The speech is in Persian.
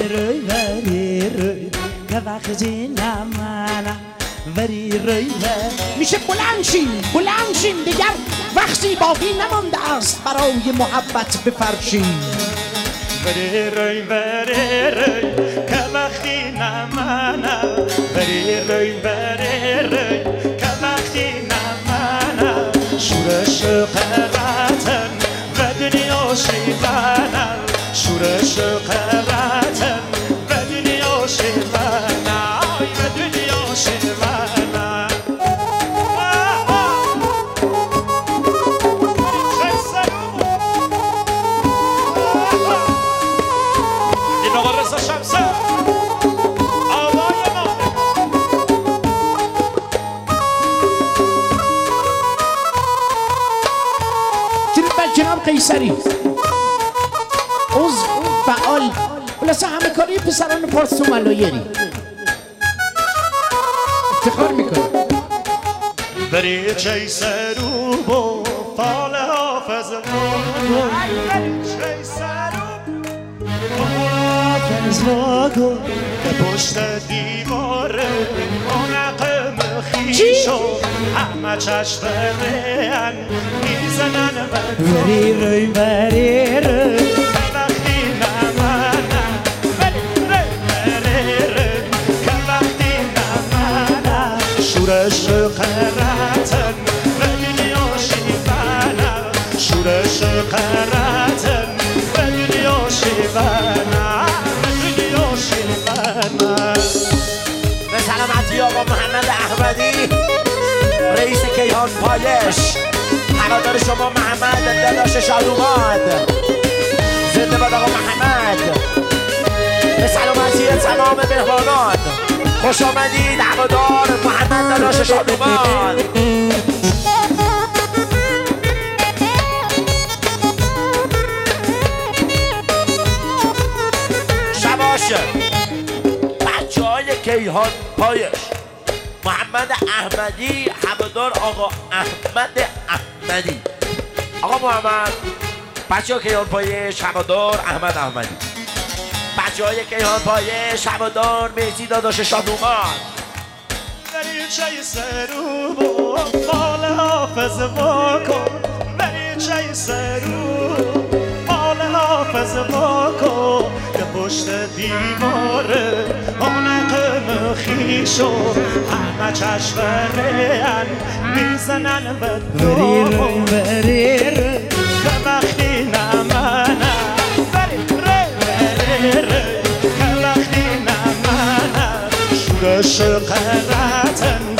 روی وری روی که وقتی نمانم وری روی میشه بلند شیم دیگر وقتی باقی نمانده است برای محبت بفرشیم وری روی که وقتی نمانم وری روی که وقتی نمانم شورش قراتن و دنیا شیطانم شورش قراتن و دنیا شیطانم و دنیا شیطانم این آقا رضا شمسه آوای ما جناب قیصری عضو فعال خلاصه همه کاری پسران پارس تو ملایری افتخار میکنه بری چه سرو با فال حافظ بری چه سرو حافظ واگو به پشت دیواره آنقم خیشو همه چشم من میزنن بری روی بری روی که وقتی نمانم بری روی که وقتی نمانم شورش قراتن و دنیا شیطانم شورش قراتن و دنیا شیطانم و دنیا شیطانم به سلامتی آقا محمد احمدی رئیس کیهان پایش هوادار شما محمد داداش شادوماد زنده باد آقا محمد به سلامتی تمام مهمانان خوش آمدید هوادار محمد داداش شادوماد شباشه بچه های کیهان پایش محمد احمدی هوادار آقا احمد احمدی آقا محمد بچه های کیهان پایش هوادار احمد احمدی بچه های کیهان پایش هوادار مهدی داداش شادومان بری چه سرو با فال حافظ واکن بری چه سرو فال حافظ واکن که پشت دیواره آنقم خیشو همه چشم من میزنن به دو بری که وقتی نمانم بری که وقتی نمانم شورش قراتن